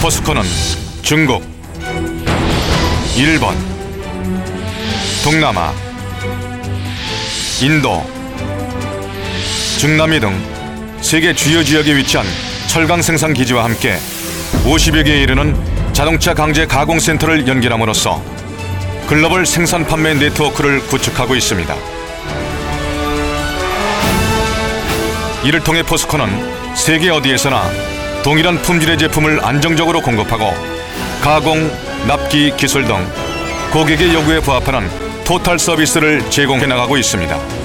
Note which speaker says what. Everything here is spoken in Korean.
Speaker 1: 포스코는 중국, 일본, 동남아, 인도, 중남미 등 세계 주요 지역에 위치한 철강 생산 기지와 함께 50여 개에 이르는 자동차 강제 가공 센터를 연결함으로써 글로벌 생산 판매 네트워크를 구축하고 있습니다. 이를 통해 포스코는 세계 어디에서나 동일한 품질의 제품을 안정적으로 공급하고 가공, 납기 기술 등 고객의 요구에 부합하는 토탈 서비스를 제공해 나가고 있습니다.